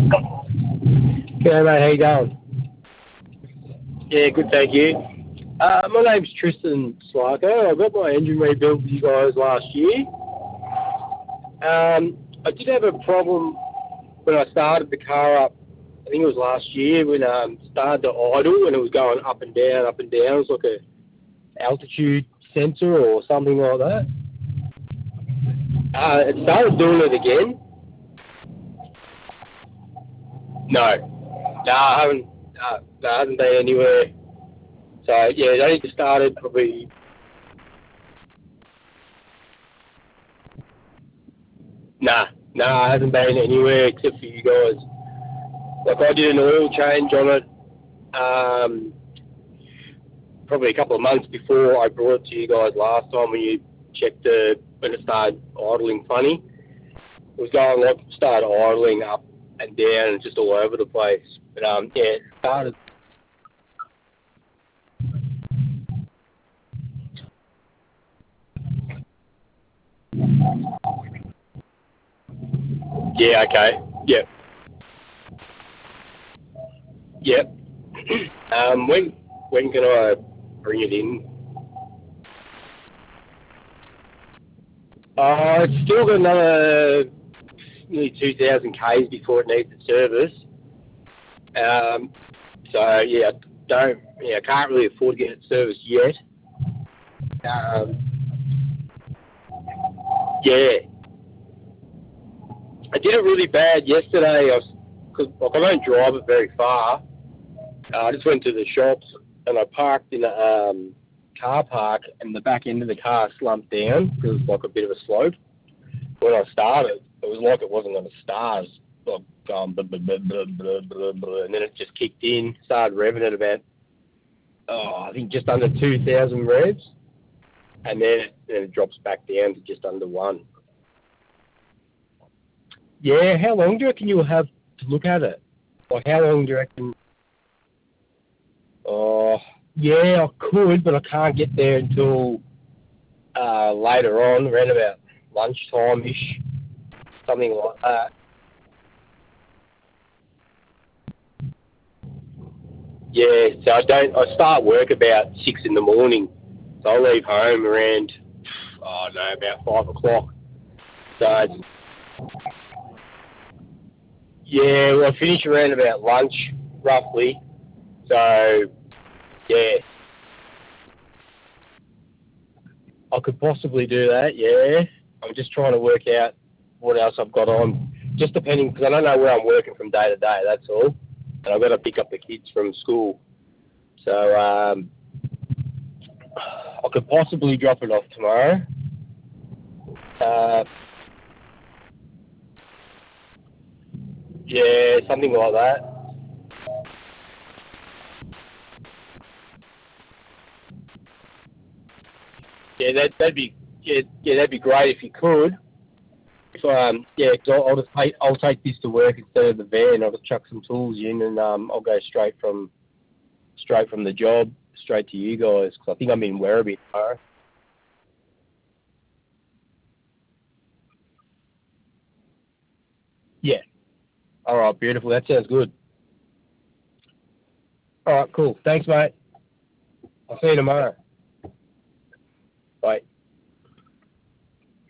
G'day mate, how you going? Yeah, good, thank you. My name's Tristan Slarko. I got my engine rebuilt with you guys last year. I did have a problem when I started the car up, I think it was last year, when it started to idle and it was going up and down, up and down. It was like a altitude sensor or something like that. It started doing it again. No, I haven't. No, I haven't been anywhere. So yeah, it only just started probably. Nah, I haven't been anywhere except for you guys. Like I did an oil change on it, probably a couple of months before I brought it to you guys last time when you checked when it started idling funny. It was going like started idling up and down and just all over the place. But yeah, it started. Yeah, okay. Yep. Yep. When can I bring it in? It's still got another nearly 2,000 k's before it needs a service. So yeah, I can't really afford to get it serviced yet. Yeah, I did it really bad yesterday. Cause I don't drive it very far. I just went to the shops and I parked in a car park, and the back end of the car slumped down because it was like a bit of a slope. When I started, it was like it wasn't going to start. It was like going blah, blah, blah, blah, blah, blah, blah, and then it just kicked in, started revving at about, I think just under 2,000 revs, and then it drops back down to just under 1. Yeah, how long do you reckon you'll have to look at it? Like, how long do you reckon? Oh, yeah, I could, but I can't get there until later on, around about lunchtime-ish, something like that. Yeah, so I start work about 6 in the morning, so I leave home around, about 5 o'clock. So, yeah, well, I finish around about lunch, roughly. So, yeah, I could possibly do that, yeah. I'm just trying to work out what else I've got on, just depending, because I don't know where I'm working from day to day, that's all. And I've got to pick up the kids from school. So, I could possibly drop it off tomorrow. Yeah, something like that. Yeah, that'd be that'd be great if you could. If I'll take this to work instead of the van. I'll just chuck some tools in and I'll go straight from the job straight to you guys because I think I'm in Werribee tomorrow. Yeah. All right, beautiful. That sounds good. All right, cool. Thanks, mate. I'll see you tomorrow. Bye.